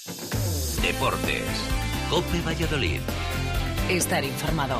Deportes. COPE Valladolid. Estar informado.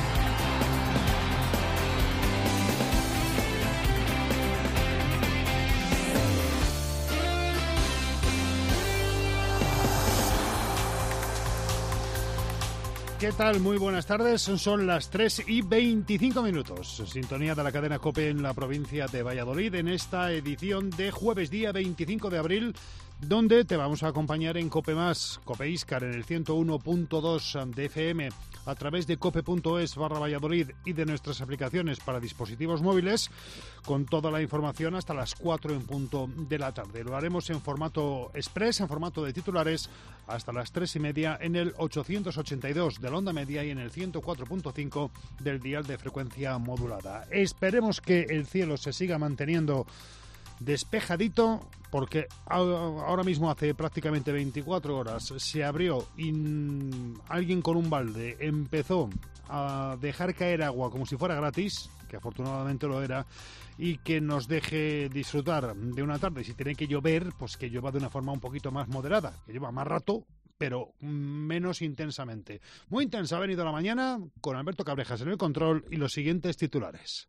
¿Qué tal? Muy buenas tardes. Son las 3:25. Sintonía de la cadena COPE en la provincia de Valladolid en esta edición de jueves día 25 de abril, donde te vamos a acompañar en COPE+, COPE Íscar en el 101.2 de FM, a través de cope.es/Valladolid y de nuestras aplicaciones para dispositivos móviles, con toda la información hasta las 4 en punto de la tarde. Lo haremos en formato express, en formato de titulares, hasta las 3:30 en el 882 de la onda media y en el 104.5 del dial de frecuencia modulada. Esperemos que el cielo se siga manteniendo despejadito, porque ahora mismo hace prácticamente 24 horas se abrió y alguien con un balde empezó a dejar caer agua como si fuera gratis, que afortunadamente lo era, y que nos deje disfrutar de una tarde. Si tiene que llover, pues que llueva de una forma un poquito más moderada, que lleva más rato, pero menos intensamente. Muy intensa ha venido la mañana, con Alberto Cabrejas en el control y los siguientes titulares.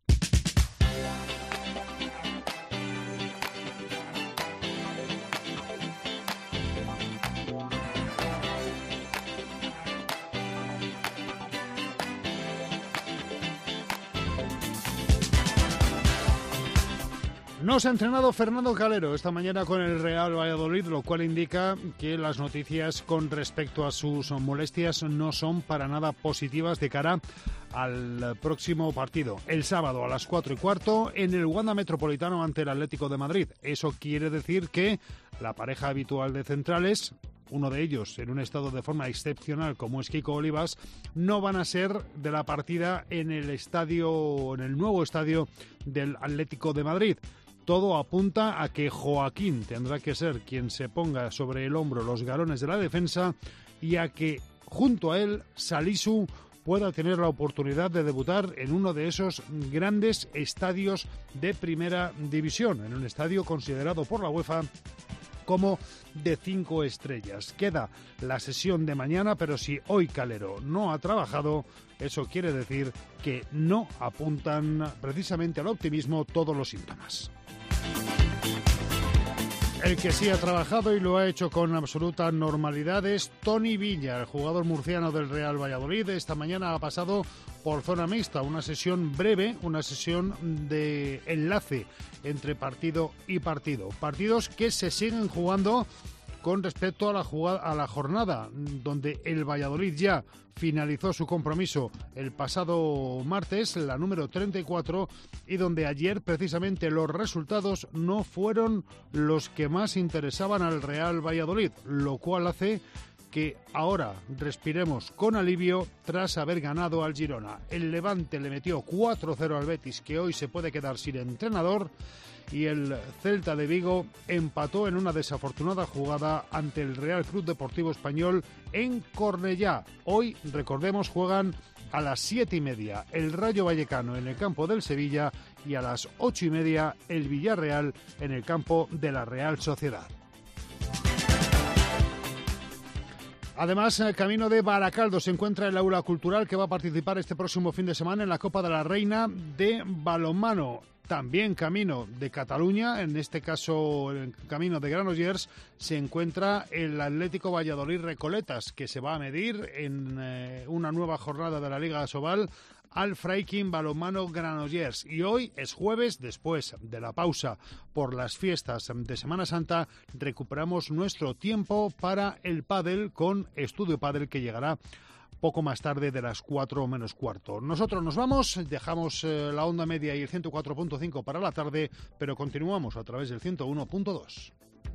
No se ha entrenado Fernando Calero esta mañana con el Real Valladolid, lo cual indica que las noticias con respecto a sus molestias no son para nada positivas de cara al próximo partido, el sábado a las 4:15 en el Wanda Metropolitano ante el Atlético de Madrid. Eso quiere decir que la pareja habitual de centrales, uno de ellos en un estado de forma excepcional como es Kiko Olivas, no van a ser de la partida en el nuevo estadio del Atlético de Madrid. Todo apunta a que Joaquín tendrá que ser quien se ponga sobre el hombro los galones de la defensa y a que junto a él Salisu pueda tener la oportunidad de debutar en uno de esos grandes estadios de primera división, en un estadio considerado por la UEFA como de 5 estrellas. Queda la sesión de mañana, pero si hoy Calero no ha trabajado, eso quiere decir que no apuntan precisamente al optimismo todos los síntomas. El que sí ha trabajado y lo ha hecho con absoluta normalidad es Toni Villa, el jugador murciano del Real Valladolid. Esta mañana ha pasado por zona mixta, una sesión breve, una sesión de enlace entre partido y partido. Partidos que se siguen jugando con respecto a la jornada, donde el Valladolid ya finalizó su compromiso el pasado martes, la número 34, y donde ayer precisamente los resultados no fueron los que más interesaban al Real Valladolid, lo cual hace que ahora respiremos con alivio tras haber ganado al Girona. El Levante le metió 4-0 al Betis, que hoy se puede quedar sin entrenador, y el Celta de Vigo empató en una desafortunada jugada ante el Real Club Deportivo Español en Cornellá. Hoy, recordemos, juegan a las 7:30 el Rayo Vallecano en el campo del Sevilla y a las 8:30 el Villarreal en el campo de la Real Sociedad. Además, en el camino de Baracaldo se encuentra el aula cultural que va a participar este próximo fin de semana en la Copa de la Reina de balonmano. También camino de Cataluña, en este caso el camino de Granollers, se encuentra el Atlético Valladolid Recoletas, que se va a medir en una nueva jornada de la Liga Asobal al Freikin Balonmano Granollers. Y hoy es jueves, después de la pausa por las fiestas de Semana Santa, recuperamos nuestro tiempo para el pádel con Estudio Pádel, que llegará poco más tarde de las 4 menos cuarto. Nosotros nos vamos, dejamos la onda media y el 104.5 para la tarde, pero continuamos a través del 101.2.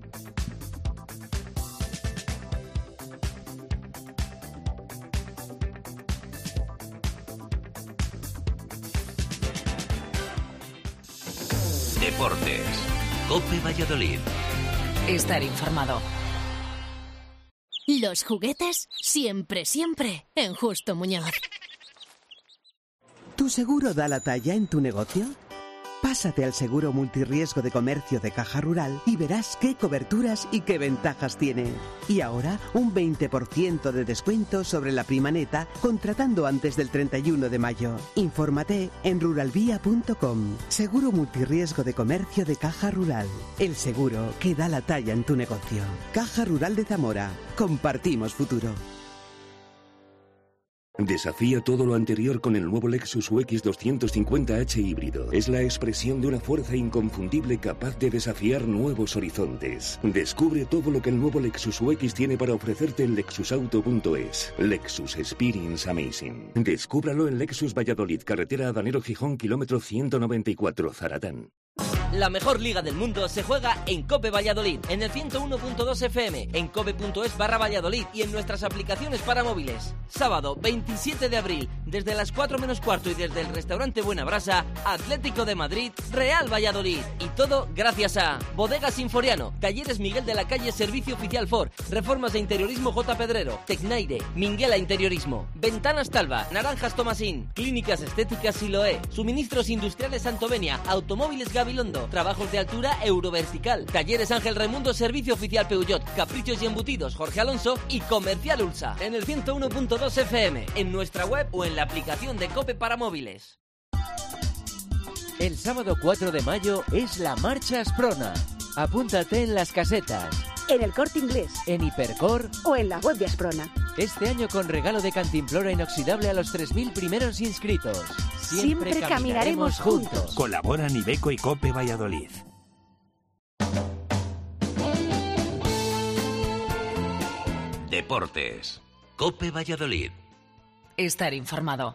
Deportes. COPE Valladolid. Estar informado. Los juguetes, siempre, siempre, en Justo Muñoz. ¿Tu seguro da la talla en tu negocio? Pásate al seguro multirriesgo de comercio de Caja Rural y verás qué coberturas y qué ventajas tiene. Y ahora, un 20% de descuento sobre la prima neta contratando antes del 31 de mayo. Infórmate en ruralvía.com. Seguro multirriesgo de comercio de Caja Rural. El seguro que da la talla en tu negocio. Caja Rural de Zamora. Compartimos futuro. Desafía todo lo anterior con el nuevo Lexus UX 250h híbrido. Es la expresión de una fuerza inconfundible capaz de desafiar nuevos horizontes. Descubre todo lo que el nuevo Lexus UX tiene para ofrecerte en lexusauto.es. Lexus Experience Amazing. Descúbralo en Lexus Valladolid, carretera Adanero Gijón, kilómetro 194, Zaratán. La mejor liga del mundo se juega en COPE Valladolid, en el 101.2 FM, en cope.es/Valladolid y en nuestras aplicaciones para móviles. Sábado 27 de abril, desde las 4 menos cuarto y desde el restaurante Buena Brasa, Atlético de Madrid, Real Valladolid. Y todo gracias a Bodegas Sinforiano, Talleres Miguel de la Calle Servicio Oficial Ford, Reformas de Interiorismo J. Pedrero, Tecnaire, Minguela Interiorismo, Ventanas Talva, Naranjas Tomasín, Clínicas Estéticas Siloé, Suministros Industriales Santovenia, Automóviles Gabilondo, Trabajos de Altura Eurovertical, Talleres Ángel Raimundo, Servicio Oficial Peugeot, Caprichos y Embutidos Jorge Alonso y Comercial Ulsa. En el 101.2 FM, en nuestra web o en la aplicación de COPE para móviles. El sábado 4 de mayo es la Marcha Asprona. Apúntate en las casetas, en el Corte Inglés, en Hipercor o en la web de Asprona. Este año con regalo de cantimplora inoxidable a los 3.000 primeros inscritos. Siempre caminaremos juntos. Colaboran Iveco y COPE Valladolid. Deportes. COPE Valladolid. Estar informado.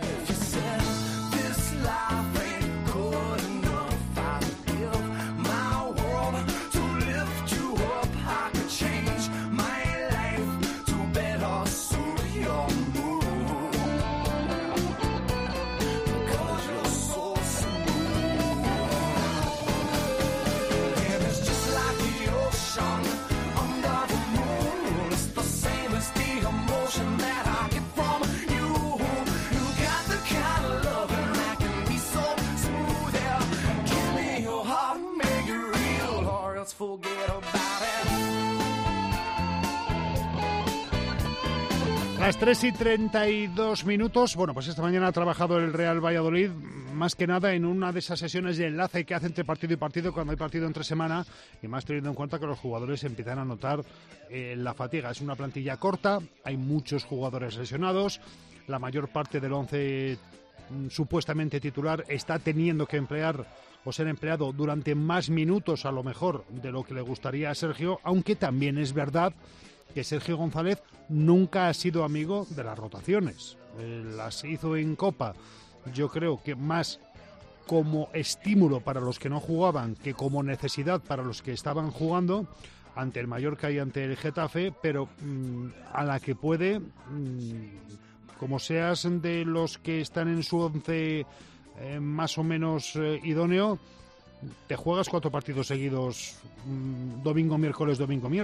Las 3:32. Bueno, pues esta mañana ha trabajado el Real Valladolid más que nada en una de esas sesiones de enlace que hace entre partido y partido cuando hay partido entre semana, y más teniendo en cuenta que los jugadores empiezan a notar la fatiga. Es una plantilla corta, hay muchos jugadores lesionados, la mayor parte del 11 supuestamente titular está teniendo que emplear o ser empleado durante más minutos a lo mejor de lo que le gustaría a Sergio, aunque también es verdad que Sergio González nunca ha sido amigo de las rotaciones. Las hizo en Copa, yo creo que más como estímulo para los que no jugaban que como necesidad para los que estaban jugando, ante el Mallorca y ante el Getafe, pero a la que puede, como seas de los que están en su 11 más o menos idóneo, te juegas 4 partidos seguidos, domingo, miércoles,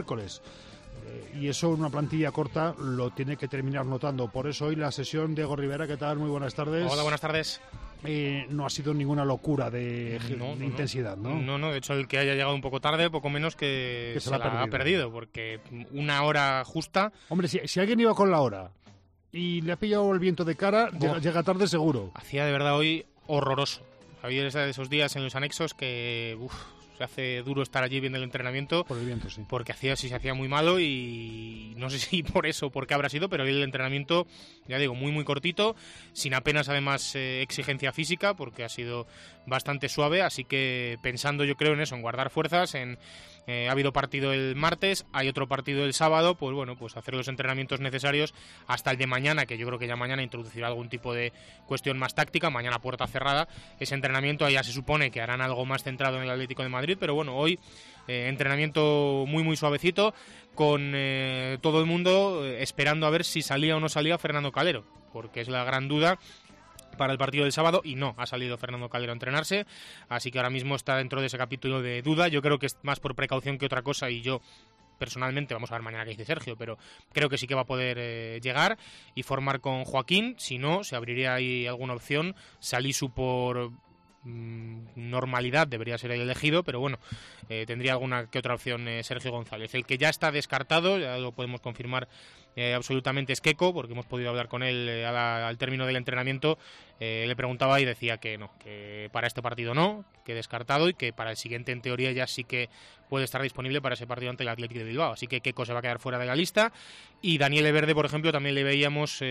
y eso en una plantilla corta lo tiene que terminar notando. Por eso hoy la sesión, Diego Rivera, ¿qué tal? Muy buenas tardes. Hola, buenas tardes. No ha sido ninguna locura de intensidad, ¿no? No, de hecho el que haya llegado un poco tarde, poco menos que se la ha perdido, porque una hora justa... Hombre, si alguien iba con la hora y le ha pillado el viento de cara, llega tarde seguro. Hacía de verdad hoy horroroso. Había esos días en los anexos que... se hace duro estar allí viendo el entrenamiento por el viento, sí, porque se hacía muy malo, y no sé si por eso, por qué habrá sido, pero el entrenamiento, ya digo, muy muy cortito, sin apenas además exigencia física, porque ha sido bastante suave, así que pensando yo creo en eso, en guardar fuerzas, ha habido partido el martes, hay otro partido el sábado, pues bueno, pues hacer los entrenamientos necesarios hasta el de mañana, que yo creo que ya mañana introducirá algún tipo de cuestión más táctica, mañana puerta cerrada, ese entrenamiento ahí ya se supone que harán algo más centrado en el Atlético de Madrid, pero bueno, hoy entrenamiento muy muy suavecito, con todo el mundo esperando a ver si salía o no salía Fernando Calero, porque es la gran duda para el partido del sábado, y no ha salido Fernando Calero a entrenarse, así que ahora mismo está dentro de ese capítulo de duda. Yo creo que es más por precaución que otra cosa, y yo personalmente, vamos a ver mañana qué dice Sergio, pero creo que sí que va a poder llegar y formar con Joaquín. Si no, se abriría ahí alguna opción, Salisu por normalidad debería ser el elegido, pero bueno, tendría alguna que otra opción Sergio González. El que ya está descartado, ya lo podemos confirmar absolutamente, es Keco, porque hemos podido hablar con él al término del entrenamiento. Le preguntaba y decía que no, que para este partido no, que descartado, y que para el siguiente en teoría ya sí que puede estar disponible para ese partido ante el Athletic de Bilbao. Así que Keco se va a quedar fuera de la lista. Y Daniel Everde, por ejemplo, también le veíamos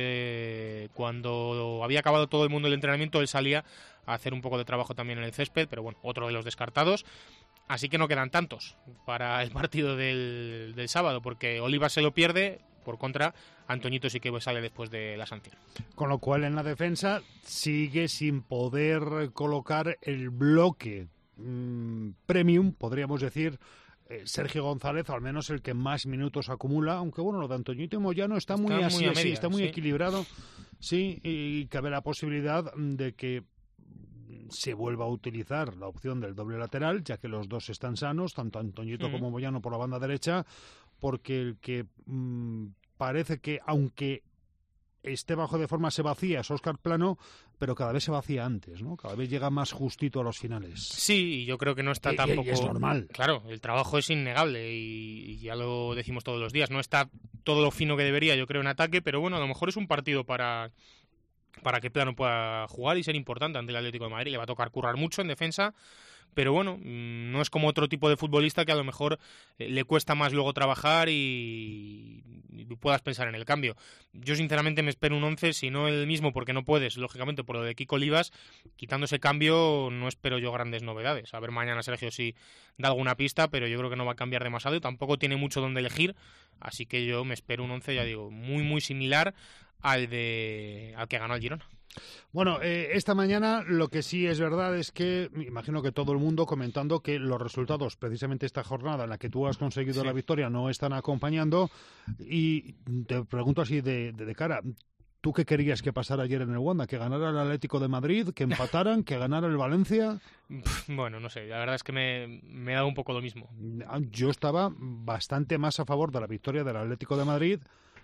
cuando había acabado todo el mundo el entrenamiento, él salía a hacer un poco de trabajo también en el césped, pero bueno, otro de los descartados. Así que no quedan tantos para el partido del sábado, porque Oliva se lo pierde. Por contra, Antoñito sí que sale después de la sanción. Con lo cual, en la defensa sigue sin poder colocar el bloque premium, podríamos decir, Sergio González, o al menos el que más minutos acumula, aunque bueno, lo de Antoñito y Moyano está muy así, media, está muy equilibrado, sí, y cabe la posibilidad de que se vuelva a utilizar la opción del doble lateral, ya que los dos están sanos, tanto Antoñito como Moyano por la banda derecha, porque el que parece que, aunque esté bajo de forma, se vacía es Óscar Plano, pero cada vez se vacía antes, ¿no? Cada vez llega más justito a los finales. Sí, y yo creo que no está tampoco... Y es normal. Claro, el trabajo es innegable y ya lo decimos todos los días. No está todo lo fino que debería, yo creo, en ataque, pero bueno, a lo mejor es un partido para que Plano pueda jugar y ser importante ante el Atlético de Madrid. Le va a tocar currar mucho en defensa, pero bueno, no es como otro tipo de futbolista que a lo mejor le cuesta más luego trabajar y puedas pensar en el cambio. Yo sinceramente me espero un 11, si no el mismo, porque no puedes, lógicamente por lo de Kiko Olivas. Quitando ese cambio no espero yo grandes novedades. A ver mañana Sergio si da alguna pista, pero yo creo que no va a cambiar demasiado y tampoco tiene mucho donde elegir, así que yo me espero un 11, ya digo, muy muy similar al que ganó el Girona. Bueno, esta mañana lo que sí es verdad es que imagino que todo el mundo comentando que los resultados, precisamente esta jornada en la que tú has conseguido la victoria, no están acompañando. Y te pregunto así de cara, ¿tú qué querías que pasara ayer en el Wanda? ¿Que ganara el Atlético de Madrid? ¿Que empataran? ¿Que ganara el Valencia? Bueno, no sé, la verdad es que me da un poco lo mismo. Yo estaba bastante más a favor de la victoria del Atlético de Madrid,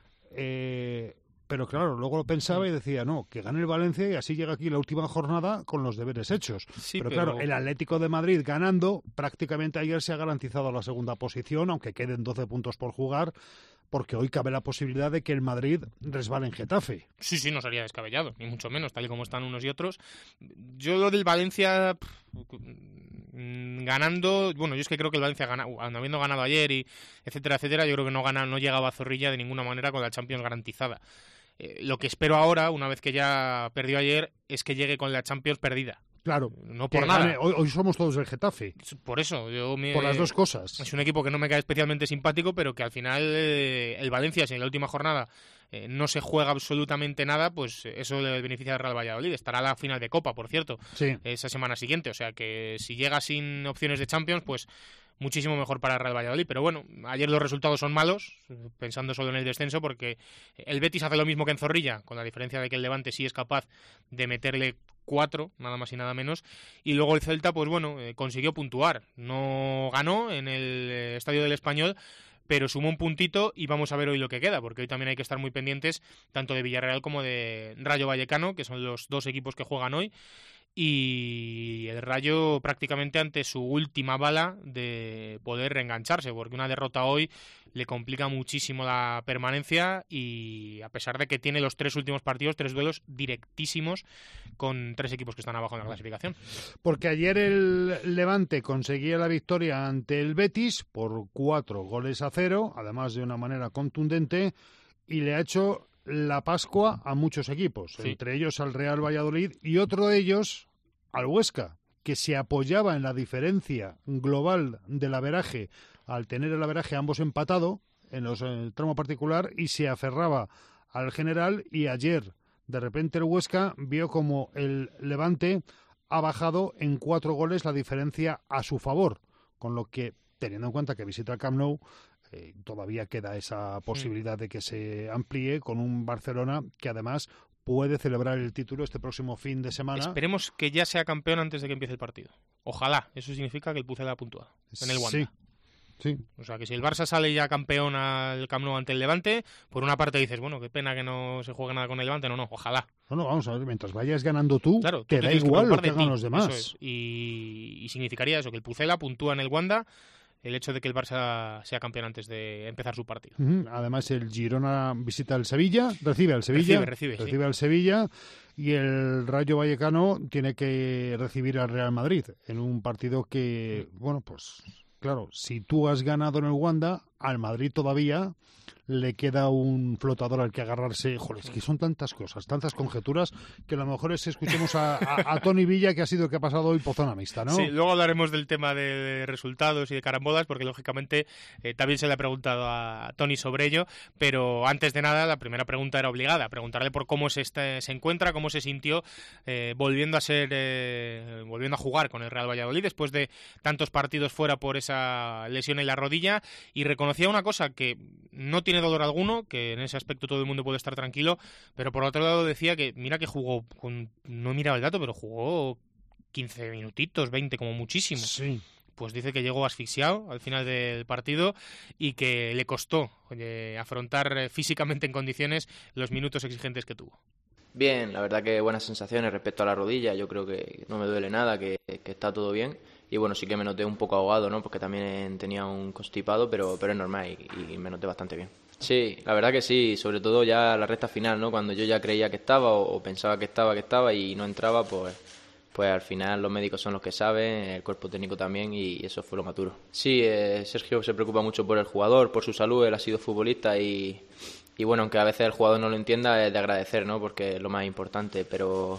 pero claro, luego lo pensaba y decía, no, que gane el Valencia y así llega aquí la última jornada con los deberes hechos. Sí, pero claro, el Atlético de Madrid ganando, prácticamente ayer se ha garantizado la segunda posición, aunque queden 12 puntos por jugar, porque hoy cabe la posibilidad de que el Madrid resbale en Getafe. Sí, no sería descabellado, ni mucho menos, tal y como están unos y otros. Yo lo del Valencia ganando, bueno, yo es que creo que el Valencia habiendo ganado ayer y etcétera, yo creo que no llegaba a Zorrilla de ninguna manera con la Champions garantizada. Lo que espero ahora, una vez que ya perdió ayer, es que llegue con la Champions perdida. Claro, no por nada. Hoy somos todos del Getafe. Por eso, por las dos cosas. Es un equipo que no me cae especialmente simpático, pero que al final el Valencia, si en la última jornada no se juega absolutamente nada, pues eso le beneficia al Real Valladolid. Estará a la final de Copa, por cierto, esa semana siguiente. O sea que si llega sin opciones de Champions, pues muchísimo mejor para el Real Valladolid. Pero bueno, ayer los resultados son malos, pensando solo en el descenso, porque el Betis hace lo mismo que en Zorrilla, con la diferencia de que el Levante sí es capaz de meterle 4, nada más y nada menos, y luego el Celta, pues bueno, consiguió puntuar. No ganó en el Estadio del Español, pero sumó un puntito y vamos a ver hoy lo que queda, porque hoy también hay que estar muy pendientes tanto de Villarreal como de Rayo Vallecano, que son los dos equipos que juegan hoy, y el Rayo prácticamente ante su última bala de poder reengancharse, porque una derrota hoy le complica muchísimo la permanencia, y a pesar de que tiene los 3 últimos partidos, 3 duelos directísimos con 3 equipos que están abajo en la clasificación. Porque ayer el Levante conseguía la victoria ante el Betis por 4-0, además de una manera contundente, y le ha hecho la Pascua a muchos equipos, entre ellos al Real Valladolid y otro de ellos al Huesca, que se apoyaba en la diferencia global del averaje al tener el averaje ambos empatado en el tramo particular y se aferraba al general, y ayer de repente el Huesca vio como el Levante ha bajado en 4 goles la diferencia a su favor, con lo que, teniendo en cuenta que visita el Camp Nou, todavía queda esa posibilidad de que se amplíe con un Barcelona que además puede celebrar el título este próximo fin de semana. Esperemos que ya sea campeón antes de que empiece el partido. Ojalá, eso significa que el Pucela ha puntuado en el Wanda. Sí. Sí. O sea, que si el Barça sale ya campeón al Camp Nou ante el Levante, por una parte dices, bueno, qué pena que no se juegue nada con el Levante. No, ojalá. No, vamos a ver, mientras vayas ganando tú, claro, te da igual lo que hagan los demás. Eso es. Y significaría eso, que el Pucela puntúa en el Wanda el hecho de que el Barça sea campeón antes de empezar su partido. Además, el Girona visita el Sevilla, recibe al Sevilla, recibe al Sevilla, y el Rayo Vallecano tiene que recibir al Real Madrid en un partido que, bueno, pues claro, si tú has ganado en el Wanda, al Madrid todavía le queda un flotador al que agarrarse. Joder, es que son tantas cosas, tantas conjeturas, que a lo mejor es escuchemos a Toni Villa, que ha sido el que ha pasado hoy por zona mixta, ¿no? Sí, luego hablaremos del tema de resultados y de carambolas, porque lógicamente también se le ha preguntado a Toni sobre ello, pero antes de nada la primera pregunta era obligada, preguntarle por cómo se encuentra, cómo se sintió volviendo a jugar con el Real Valladolid después de tantos partidos fuera por esa lesión en la rodilla, y reconocía una cosa, que no tiene dolor alguno, que en ese aspecto todo el mundo puede estar tranquilo, pero por otro lado decía que mira que jugó, no he mirado el dato, pero jugó 15 minutitos, 20 como muchísimo. Sí. Pues dice que llegó asfixiado al final del partido y que le costó afrontar físicamente en condiciones los minutos exigentes que tuvo. Bien, la verdad que buenas sensaciones respecto a la rodilla, yo creo que no me duele nada, que está todo bien. Y bueno, sí que me noté un poco ahogado, ¿no? Porque también tenía un constipado, pero es normal y me noté bastante bien. Sí, la verdad que sí, sobre todo ya la recta final, ¿no? Cuando yo ya creía que estaba o pensaba que estaba y no entraba, pues al final los médicos son los que saben, el cuerpo técnico también, y eso fue lo más duro. Sí, Sergio se preocupa mucho por el jugador, por su salud, él ha sido futbolista y bueno, aunque a veces el jugador no lo entienda, es de agradecer, ¿no? Porque es lo más importante, pero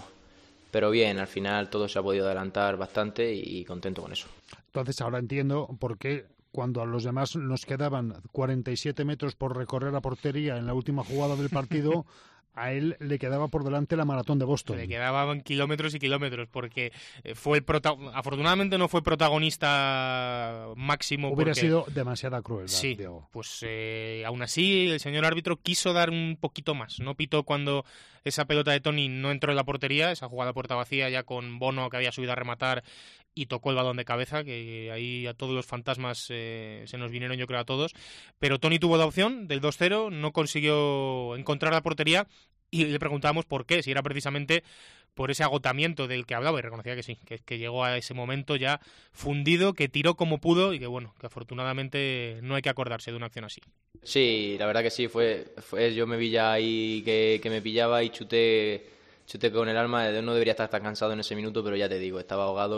bien, al final todo se ha podido adelantar bastante y contento con eso. Entonces ahora entiendo por qué cuando a los demás nos quedaban 47 metros por recorrer la portería en la última jugada del partido, a él le quedaba por delante la maratón de Boston. Le quedaban kilómetros y kilómetros, porque fue afortunadamente no fue protagonista máximo. Hubiera sido demasiada crueldad, sí, Diego. Pues aún así el señor árbitro quiso dar un poquito más. No pitó cuando esa pelota de Toni no entró en la portería, esa jugada a puerta vacía ya con Bono, que había subido a rematar y tocó el balón de cabeza, que ahí a todos los fantasmas se nos vinieron, yo creo, a todos. Pero Toni tuvo la opción del 2-0, no consiguió encontrar la portería y le preguntábamos por qué, si era precisamente por ese agotamiento del que hablaba, y reconocía que sí, que llegó a ese momento ya fundido, que tiró como pudo y que bueno, que afortunadamente no hay que acordarse de una acción así. Sí, la verdad que sí, fue yo me vi ya ahí que me pillaba y chuté con el alma. No debería estar tan cansado en ese minuto, pero ya te digo, estaba ahogado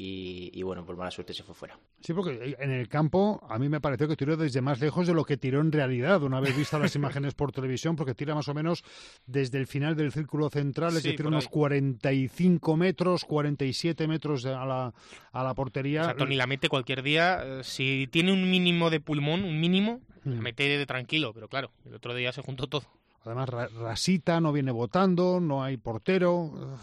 y bueno, por mala suerte se fue fuera. Sí, porque en el campo a mí me pareció que tiró desde más lejos de lo que tiró en realidad, una vez vistas las imágenes por televisión, porque tira más o menos desde el final del círculo central, es decir, unos 45 metros, 47 metros a la portería. O sea, Toni la mete cualquier día, si tiene un mínimo de pulmón, la mete tranquilo, pero claro, el otro día se juntó todo. Además, Rasita no viene votando, no hay portero.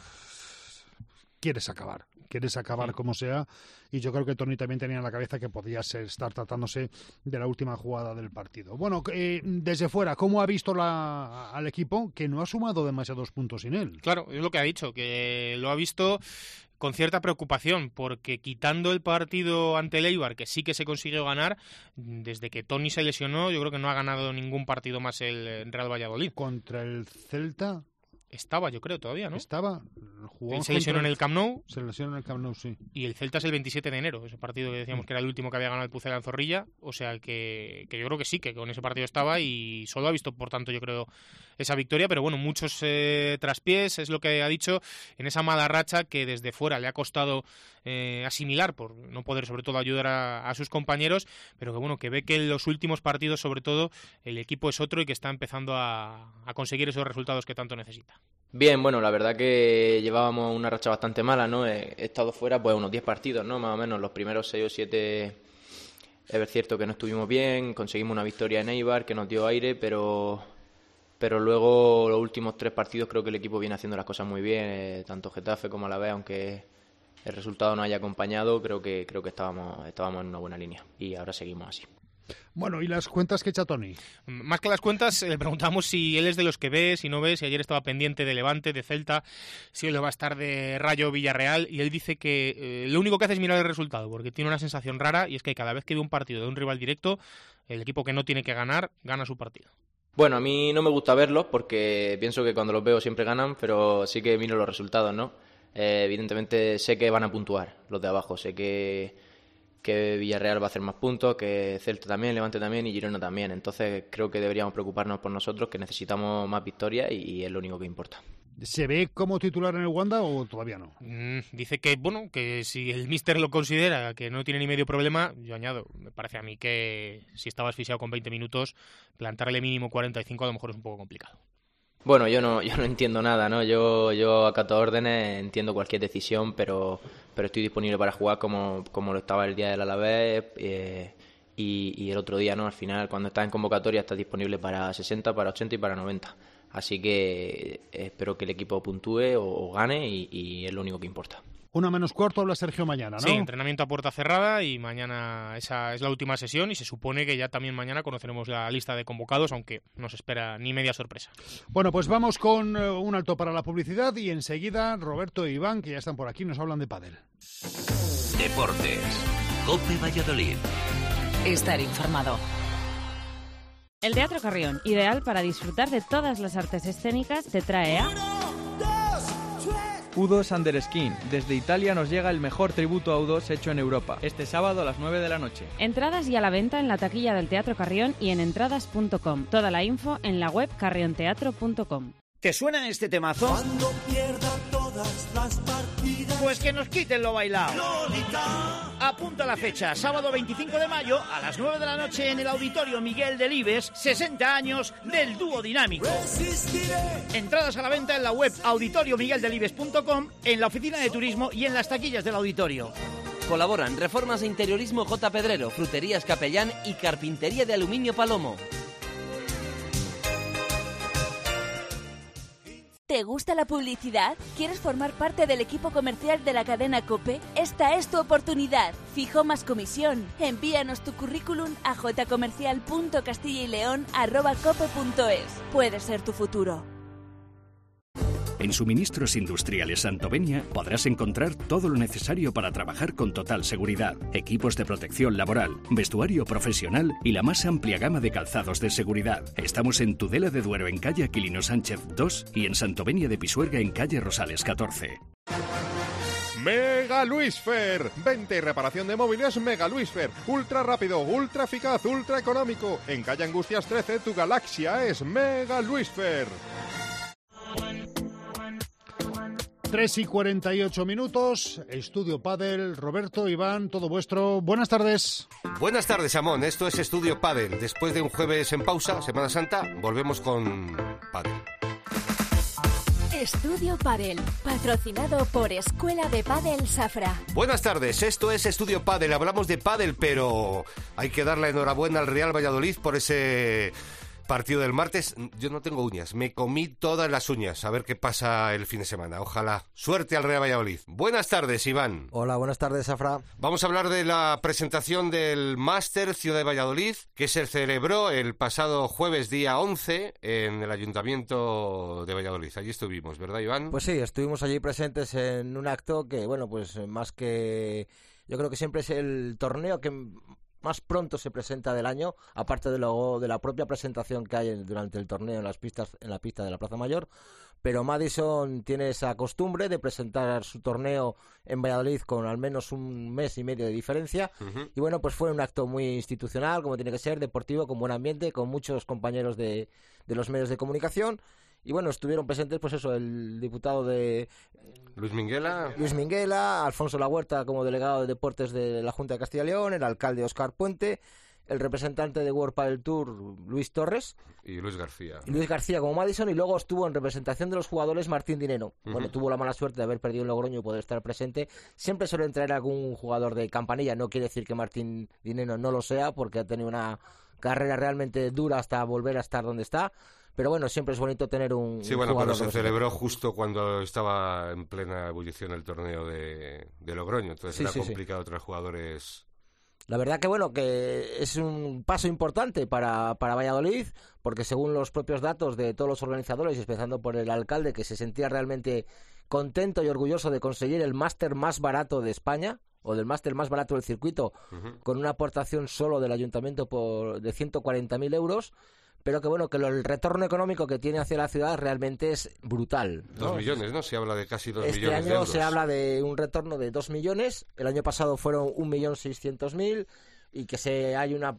Quieres acabar como sea, y yo creo que Toni también tenía en la cabeza que podía estar tratándose de la última jugada del partido. Bueno, desde fuera, ¿cómo ha visto al equipo que no ha sumado demasiados puntos sin él? Claro, es lo que ha dicho, que lo ha visto con cierta preocupación, porque quitando el partido ante el Eibar, que sí que se consiguió ganar, desde que Toni se lesionó, yo creo que no ha ganado ningún partido más el Real Valladolid. ¿Contra el Celta? Estaba, yo creo, todavía, ¿no? Estaba. Se lesionó en el Camp Nou. Se lesionó en el Camp Nou, sí. Y el Celta es el 27 de enero, ese partido que decíamos que era el último que había ganado el Pucela en Zorrilla. O sea que yo creo que sí, que con ese partido estaba y solo ha visto, por tanto, yo creo, esa victoria. Pero bueno, muchos traspiés, es lo que ha dicho, en esa mala racha que desde fuera le ha costado asimilar por no poder, sobre todo, ayudar a sus compañeros. Pero que bueno, que ve que en los últimos partidos, sobre todo, el equipo es otro y que está empezando a conseguir esos resultados que tanto necesita. Bien, bueno, la verdad que llevábamos una racha bastante mala, ¿no? He estado fuera pues unos 10 partidos, ¿no? Más o menos, los primeros 6 o 7 es cierto que no estuvimos bien, conseguimos una victoria en Eibar que nos dio aire, pero luego los últimos 3 partidos creo que el equipo viene haciendo las cosas muy bien, tanto Getafe como Alavés, aunque el resultado no haya acompañado, creo que estábamos en una buena línea y ahora seguimos así. Bueno, ¿y las cuentas que echa Tony? Más que las cuentas, le preguntamos si él es de los que ve, si no ve, si ayer estaba pendiente de Levante, de Celta, si hoy lo va a estar de Rayo Villarreal, y él dice que lo único que hace es mirar el resultado, porque tiene una sensación rara, y es que cada vez que ve un partido de un rival directo, el equipo que no tiene que ganar, gana su partido. Bueno, a mí no me gusta verlos porque pienso que cuando los veo siempre ganan, pero sí que miro los resultados, ¿no? Evidentemente sé que van a puntuar los de abajo, sé que Villarreal va a hacer más puntos, que Celta también, Levante también y Girona también. Entonces creo que deberíamos preocuparnos por nosotros, que necesitamos más victorias y es lo único que importa. ¿Se ve como titular en el Wanda o todavía no? Dice que, bueno, que si el míster lo considera que no tiene ni medio problema, yo añado, me parece a mí que si estaba asfixiado con 20 minutos, plantarle mínimo 45 a lo mejor es un poco complicado. Bueno, yo no entiendo nada, ¿no? Yo acato órdenes, entiendo cualquier decisión, pero estoy disponible para jugar como lo estaba el día del Alavés y el otro día, ¿no? Al final, cuando estás en convocatoria, estás disponible para 60, para 80 y para 90. Así que espero que el equipo puntúe o gane y es lo único que importa. 1:45 habla Sergio mañana, ¿no? Sí, entrenamiento a puerta cerrada y mañana esa es la última sesión y se supone que ya también mañana conoceremos la lista de convocados, aunque no se espera ni media sorpresa. Bueno, pues vamos con un alto para la publicidad y enseguida Roberto e Iván, que ya están por aquí, nos hablan de pádel. Deportes. COPE Valladolid. Estar informado. El Teatro Carrión, ideal para disfrutar de todas las artes escénicas, te trae a... U2 Underskin. Desde Italia nos llega el mejor tributo a U2 hecho en Europa. Este sábado a las 9 de la noche. Entradas y a la venta en la taquilla del Teatro Carrión y en entradas.com. Toda la info en la web carrionteatro.com. ¿Te suena este temazo? Cuando pierda todas las partidas. Pues que nos quiten lo bailado. Lolita. Apunta la fecha, sábado 25 de mayo a las 9 de la noche en el Auditorio Miguel Delibes, 60 años del dúo dinámico. Resistiré. Entradas a la venta en la web auditoriomigueldelibes.com, en la oficina de turismo y en las taquillas del auditorio. Colaboran Reformas e Interiorismo J. Pedrero, Fruterías Capellán y Carpintería de Aluminio Palomo. ¿Te gusta la publicidad? ¿Quieres formar parte del equipo comercial de la cadena COPE? Esta es tu oportunidad. Fijo más comisión. Envíanos tu currículum a jcomercial.castillaileon@cope.es. Puede ser tu futuro. En Suministros Industriales Santovenia podrás encontrar todo lo necesario para trabajar con total seguridad. Equipos de protección laboral, vestuario profesional y la más amplia gama de calzados de seguridad. Estamos en Tudela de Duero en calle Aquilino Sánchez 2 y en Santovenia de Pisuerga en calle Rosales 14. Mega Luisfer, venta y reparación de móviles Mega Luisfer, ultra rápido, ultra eficaz, ultra económico. En calle Angustias 13, tu galaxia es Mega Luisfer. 3:48, Estudio Pádel, Roberto, Iván, todo vuestro. Buenas tardes. Buenas tardes, Amón. Esto es Estudio Pádel. Después de un jueves en pausa, Semana Santa, volvemos con Pádel. Estudio Pádel, patrocinado por Escuela de Pádel Safra. Buenas tardes, esto es Estudio Pádel. Hablamos de pádel, pero hay que dar la enhorabuena al Real Valladolid por ese partido del martes. Yo no tengo uñas, me comí todas las uñas. A ver qué pasa el fin de semana. Ojalá. Suerte al Real Valladolid. Buenas tardes, Iván. Hola, buenas tardes, Safra. Vamos a hablar de la presentación del Máster Ciudad de Valladolid, que se celebró el pasado jueves día 11 en el Ayuntamiento de Valladolid. Allí estuvimos, ¿verdad, Iván? Pues sí, estuvimos allí presentes en un acto que, bueno, pues más que... Yo creo que siempre es el torneo que más pronto se presenta del año, aparte de luego de la propia presentación que hay durante el torneo en la pista de la Plaza Mayor, pero Madison tiene esa costumbre de presentar su torneo en Valladolid con al menos un mes y medio de diferencia. Y bueno, pues fue un acto muy institucional, como tiene que ser, deportivo, con buen ambiente, con muchos compañeros de los medios de comunicación. Y bueno, estuvieron presentes, pues eso, el diputado de... Luis Minguela, Alfonso La Huerta como delegado de deportes de la Junta de Castilla y León, el alcalde Óscar Puente, el representante de World Padel Tour, Luis Torres. Y Luis García. Y Luis García como Madison, y luego estuvo en representación de los jugadores Martín Dineno. Bueno, tuvo la mala suerte de haber perdido en Logroño y poder estar presente. Siempre suelen traer algún jugador de Campanilla, no quiere decir que Martín Dineno no lo sea, porque ha tenido una carrera realmente dura hasta volver a estar donde está. Pero bueno, siempre es bonito tener un bueno, jugador. pero se celebró justo cuando estaba en plena ebullición el torneo de Logroño, entonces era complicado traer jugadores La verdad que bueno, que es un paso importante para Valladolid, porque según los propios datos de todos los organizadores, y empezando por el alcalde, que se sentía realmente contento y orgulloso de conseguir el máster más barato de España, o del máster más barato del circuito, con una aportación solo del ayuntamiento de 140.000 euros, pero que bueno, que el retorno económico que tiene hacia la ciudad realmente es brutal, ¿no? 2 millones, ¿no? Se habla de casi 2 este millones de año euros. se habla de un retorno de 2 millones, el año pasado fueron 1.600.000, y que hay un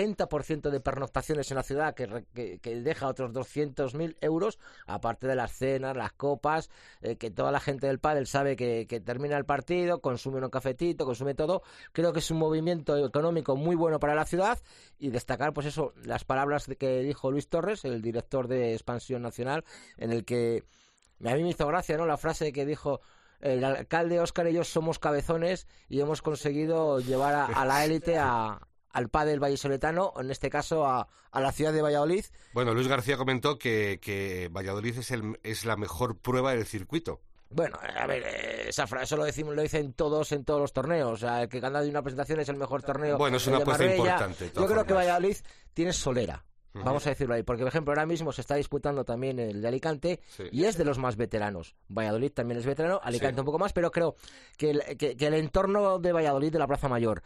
70% de pernoctaciones en la ciudad que deja otros 200.000 euros, aparte de las cenas, las copas, que toda la gente del pádel sabe que termina el partido, consume un cafetito, consume todo. Creo que es un movimiento económico muy bueno para la ciudad, y destacar pues eso, las palabras que dijo Luis Torres, el director de Expansión Nacional, en el que a mí me hizo gracia, ¿no?, la frase que dijo: el alcalde Óscar y yo somos cabezones y hemos conseguido llevar a la élite al pádel vallisoletano, en este caso a la ciudad de Valladolid. Bueno, Luis García comentó que Valladolid es la mejor prueba del circuito. Bueno, a ver, esa frase lo dicen todos en todos los torneos. O sea, el que gana de una presentación es el mejor torneo. Bueno, es una apuesta importante. Yo creo que Valladolid tiene solera. Vamos a decirlo ahí, porque por ejemplo ahora mismo se está disputando también el de Alicante, y es de los más veteranos. Valladolid también es veterano, Alicante un poco más, pero creo que el entorno de Valladolid, de la Plaza Mayor,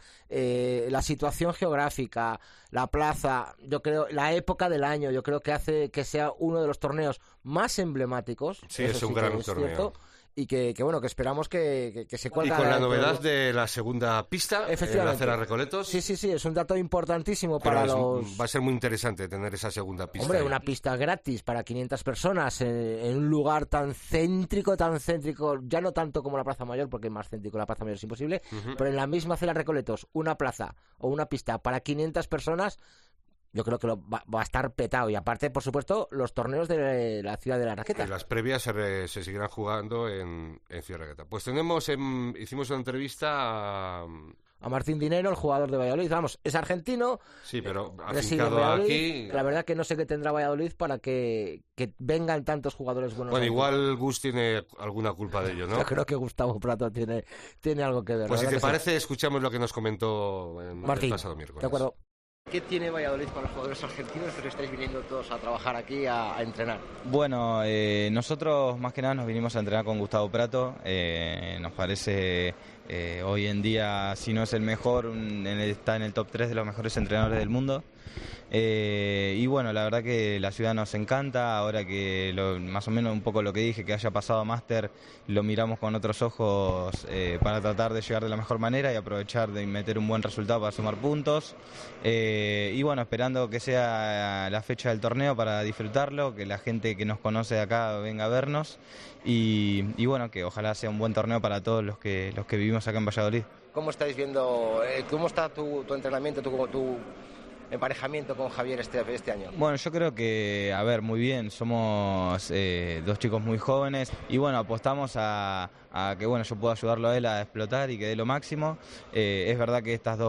la situación geográfica, la plaza, yo creo, la época del año, yo creo que hace que sea uno de los torneos más emblemáticos. Sí, es un gran torneo. Cierto, y que bueno, que esperamos que se cuelgue. Y con la novedad de la segunda pista en la acera Recoletos. Sí, es un dato importantísimo para los... Va a ser muy interesante tener esa segunda pista. Hombre, una pista gratis para 500 personas en un lugar tan céntrico, ya no tanto como la Plaza Mayor, porque más céntrico la Plaza Mayor es imposible, pero en la misma acera Recoletos, una plaza o una pista para 500 personas, yo creo que va a estar petado. Y aparte, por supuesto, los torneos de la ciudad de la raqueta. Y las previas se seguirán jugando en Ciudad Raqueta. Pues hicimos una entrevista a Martín Dinero, el jugador de Valladolid. Vamos, es argentino. Sí, pero afincado aquí. La verdad que no sé qué tendrá Valladolid para que vengan tantos jugadores buenos. Bueno, igual Gus tiene alguna culpa de ello, ¿no? Yo creo que Gustavo Prato tiene algo que ver. Pues si te parece, escuchamos lo que nos comentó Martín, el pasado miércoles. De acuerdo. ¿Qué tiene Valladolid para los jugadores argentinos, pero estáis viniendo todos a trabajar aquí a entrenar? Bueno, nosotros más que nada nos vinimos a entrenar con Gustavo Prato. Nos parece hoy en día, si no es el mejor, está en el top 3 de los mejores entrenadores del mundo. Y bueno, la verdad que la ciudad nos encanta. Ahora que más o menos un poco lo que dije, que haya pasado a máster, lo miramos con otros ojos para tratar de llegar de la mejor manera y aprovechar de meter un buen resultado para sumar puntos. Y bueno, esperando que sea la fecha del torneo para disfrutarlo, que la gente que nos conoce de acá venga a vernos y bueno, que ojalá sea un buen torneo para todos los que vivimos acá en Valladolid. ¿Cómo estáis viendo, cómo está tu entrenamiento, tu emparejamiento con Javier este año? Bueno, yo creo que, muy bien, somos 2 chicos muy jóvenes y bueno, apostamos a que bueno, yo pueda ayudarlo a él a explotar y que dé lo máximo. Es verdad que estos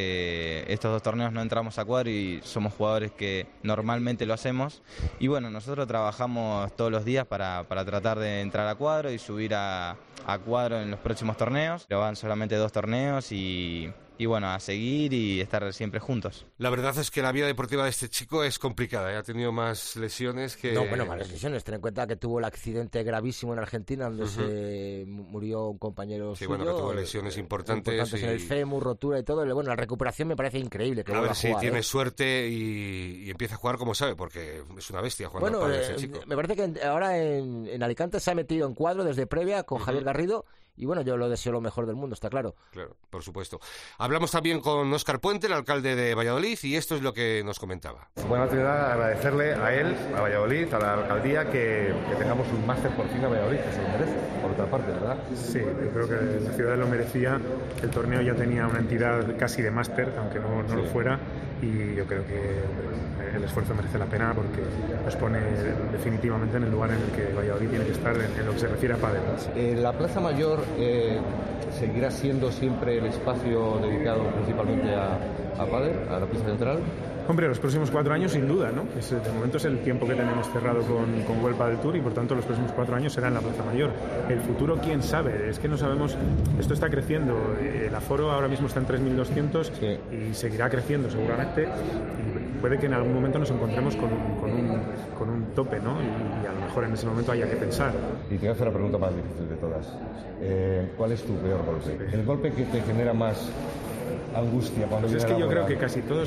dos torneos no entramos a cuadro y somos jugadores que normalmente lo hacemos y bueno, nosotros trabajamos todos los días para tratar de entrar a cuadro y subir a cuadro en los próximos torneos. Pero van solamente 2 torneos y bueno, a seguir y estar siempre juntos. La verdad es que la vida deportiva de este chico es complicada, ha tenido más lesiones que... No, bueno, más lesiones. Ten en cuenta que tuvo el accidente gravísimo en Argentina, donde se murió un compañero suyo. Bueno, que tuvo lesiones importantes en el fémur, rotura y todo. Bueno, la recuperación me parece increíble. Que a ver si tiene ¿eh? Suerte y empieza a jugar como sabe, porque es una bestia jugando al pádel ese chico. Me parece que ahora en Alicante se ha metido en cuadro desde previa con Javier Garrido. Y bueno, yo lo deseo lo mejor del mundo, está claro. Claro, por supuesto. Hablamos también con Óscar Puente, el alcalde de Valladolid, y esto es lo que nos comentaba. Bueno, antes de nada, agradecerle a él, a Valladolid, a la alcaldía, que tengamos un máster por fin a Valladolid, que se lo merece, por otra parte, ¿verdad? Sí, yo creo que la ciudad lo merecía. El torneo ya tenía una entidad casi de máster, aunque no lo fuera, y yo creo que el esfuerzo merece la pena porque nos pone definitivamente en el lugar en el que Valladolid tiene que estar en lo que se refiere a pádel. La Plaza Mayor seguirá siendo siempre el espacio dedicado principalmente a pádel, a la pista central. Hombre, los próximos 4 años sin duda, ¿no? De momento es el tiempo que tenemos cerrado con World Padel Tour y por tanto los próximos 4 años será en la Plaza Mayor. El futuro, quién sabe, es que no sabemos, esto está creciendo, el aforo ahora mismo está en 3.200 y seguirá creciendo seguramente y puede que en algún momento nos encontremos con un tope, ¿no? Y a lo mejor en ese momento haya que pensar. Y te voy a hacer la pregunta más difícil de todas. ¿Cuál es tu peor golpe? El golpe que te genera más angustia cuando pues es que yo creo que casi todos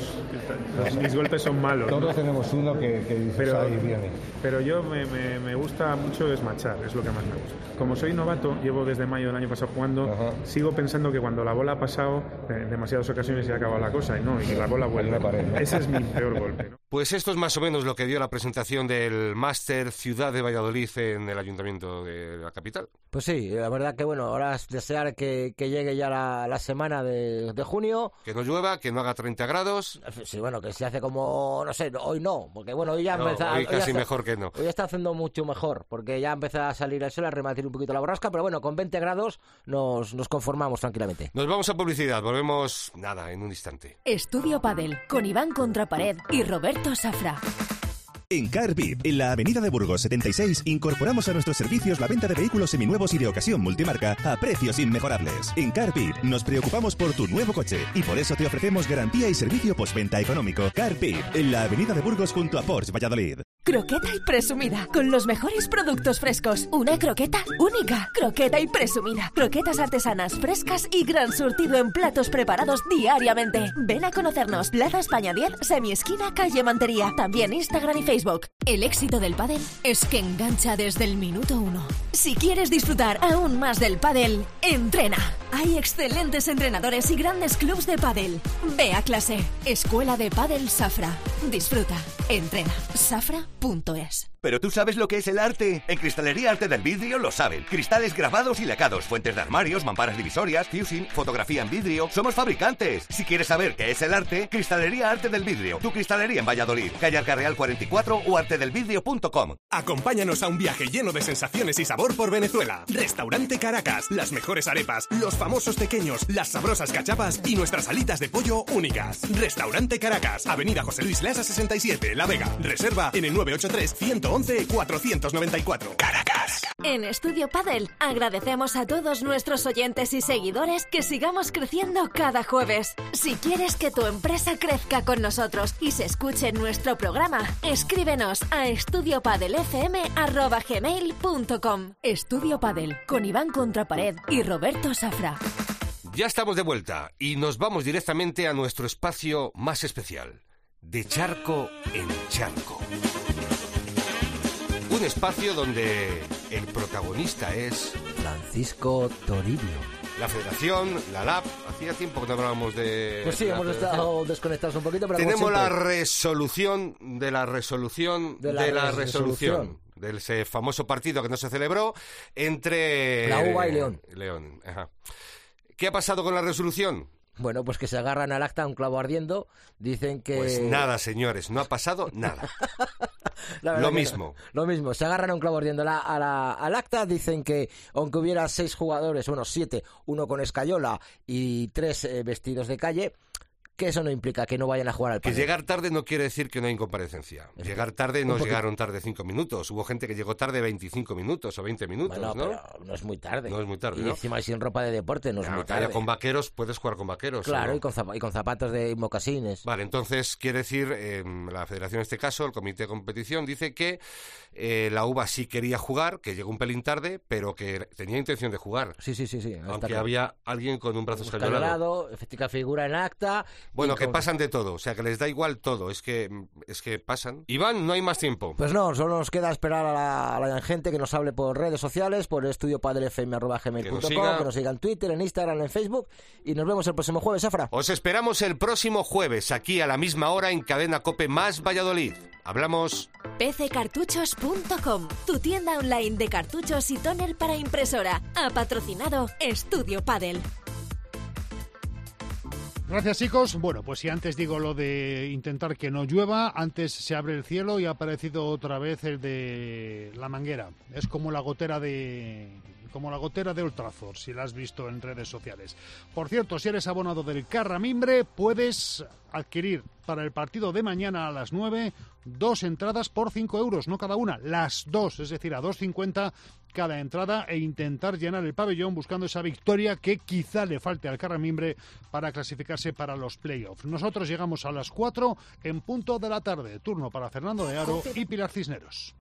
mis golpes son malos. Todos, ¿no? Tenemos uno que dices, ahí viene. Pero yo me gusta mucho desmachar, es lo que más me gusta. Como soy novato, llevo desde mayo del año pasado jugando, sigo pensando que cuando la bola ha pasado, en demasiadas ocasiones se ha acabado la cosa, y la bola vuelve. Ese es mi peor golpe, ¿no? Pues esto es más o menos lo que dio la presentación del Máster Ciudad de Valladolid en el Ayuntamiento de la capital. Pues sí, la verdad que bueno, ahora es desear que llegue ya la semana de junio. Que no llueva, que no haga 30 grados. Sí, bueno, que se hace como, no sé, hoy no, porque bueno, hoy ya hoy casi mejor que no. Hoy está haciendo mucho mejor, porque ya empieza a salir el sol, a rematir un poquito la borrasca, pero bueno, con 20 grados nos conformamos tranquilamente. Nos vamos a publicidad, volvemos, en un instante. Estudio Padel, con Iván Contrapared y Roberto Safra. En Car VIP, en la avenida de Burgos 76, incorporamos a nuestros servicios la venta de vehículos seminuevos y de ocasión multimarca a precios inmejorables. En Car VIP nos preocupamos por tu nuevo coche y por eso te ofrecemos garantía y servicio postventa económico. Car VIP, en la avenida de Burgos junto a Porsche Valladolid. Croqueta y presumida, con los mejores productos frescos. Una croqueta única. Croqueta y presumida. Croquetas artesanas, frescas y gran surtido en platos preparados diariamente. Ven a conocernos. Plaza España 10, semiesquina, calle Mantería. También Instagram y Facebook. El éxito del pádel es que engancha desde el minuto 1. Si quieres disfrutar aún más del pádel, entrena. Hay excelentes entrenadores y grandes clubs de pádel. Ve a clase. Escuela de Pádel Safra. Disfruta. Entrena. Safra.es. ¿Pero tú sabes lo que es el arte? En Cristalería Arte del Vidrio lo saben. Cristales grabados y lacados, fuentes de armarios, mamparas divisorias, fusing, fotografía en vidrio. ¡Somos fabricantes! Si quieres saber qué es el arte, Cristalería Arte del Vidrio. Tu cristalería en Valladolid, calle Arcarreal 44 o artedelvidrio.com. Acompáñanos a un viaje lleno de sensaciones y sabor por Venezuela. Restaurante Caracas. Las mejores arepas, los famosos tequeños, las sabrosas cachapas y nuestras alitas de pollo únicas. Restaurante Caracas. Avenida José Luis Leasa 67, La Vega. Reserva en el 983 111 494. Caracas. En Estudio Padel agradecemos a todos nuestros oyentes y seguidores que sigamos creciendo cada jueves. Si quieres que tu empresa crezca con nosotros y se escuche en nuestro programa, escríbenos a estudiopadel.fm@gmail.com. Estudio Padel, con Iván Contrapared y Roberto Safra. Ya estamos de vuelta y nos vamos directamente a nuestro espacio más especial, de charco en charco. Un espacio donde el protagonista es Francisco Toribio. La Federación, la LAP, hacía tiempo que no hablábamos de... Pues sí, hemos estado desconectados un poquito, pero tenemos la resolución de la resolución de la resolución del ese famoso partido que no se celebró entre... La UBA y León. Ajá. ¿Qué ha pasado con la resolución? Bueno, pues que se agarran al acta, un clavo ardiendo, dicen que... Pues nada, señores, no ha pasado nada. Lo mismo. No, lo mismo, se agarran a un clavo ardiendo al acta, dicen que aunque hubiera 6 jugadores, 7, 1 con escayola y 3 vestidos de calle, que eso no implica que no vayan a jugar al pádel. Que llegar tarde no quiere decir que no hay comparecencia. Llegar tarde no llegaron tarde 5 minutos. Hubo gente que llegó tarde 25 minutos o 20 minutos, bueno, ¿no? Pero no es muy tarde. No es muy tarde, y ¿no? encima sin ropa de deporte no es muy tarde. Con vaqueros puedes jugar con vaqueros. Claro, ¿no? y con zapatos de mocasines. Vale, entonces quiere decir, la federación en este caso, el comité de competición, dice que la UBA sí quería jugar, que llegó un pelín tarde, pero que tenía intención de jugar. Sí. Aunque había alguien con un brazo escayolado. Efectiva figura en acta. Bueno, que pasan de todo, o sea que les da igual todo, es que pasan. Iván, no hay más tiempo. Pues no, solo nos queda esperar a la gente que nos hable por redes sociales, por estudiopadelfm@gmail.com, que nos siga en Twitter, en Instagram, en Facebook, y nos vemos el próximo jueves, Safra. Os esperamos el próximo jueves, aquí a la misma hora en Cadena COPE más Valladolid. Hablamos... pccartuchos.com, tu tienda online de cartuchos y tóner para impresora. Ha patrocinado Estudio Padel. Gracias, chicos. Bueno, pues si antes digo lo de intentar que no llueva, antes se abre el cielo y ha aparecido otra vez el de la manguera. Es como la gotera de como la gotera de Old Trafford, si la has visto en redes sociales. Por cierto, si eres abonado del Carramimbre, puedes adquirir para el partido de mañana a las 9 2 entradas por 5 euros, no cada una, las dos, es decir, a 2,50 cada entrada, e intentar llenar el pabellón buscando esa victoria que quizá le falte al Carramimbre para clasificarse para los playoffs. Nosotros llegamos a las 4 en punto de la tarde. Turno para Fernando de Aro y Pilar Cisneros.